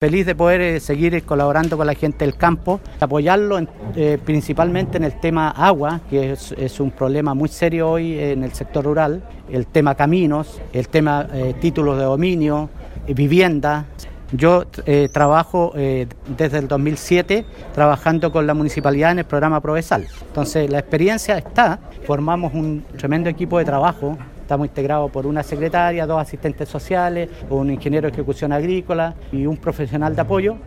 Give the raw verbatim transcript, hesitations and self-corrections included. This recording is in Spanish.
Feliz de poder eh, seguir colaborando con la gente del campo, apoyarlo en, eh, principalmente en el tema agua, que es, es un problema muy serio hoy en el sector rural, el tema caminos, el tema eh, títulos de dominio, eh, vivienda. Yo eh, trabajo eh, desde el dos mil siete trabajando con la municipalidad en el programa Provesal. Entonces la experiencia está, formamos un tremendo equipo de trabajo. Estamos integrados por una secretaria, dos asistentes sociales, un ingeniero de ejecución agrícola y un profesional de apoyo.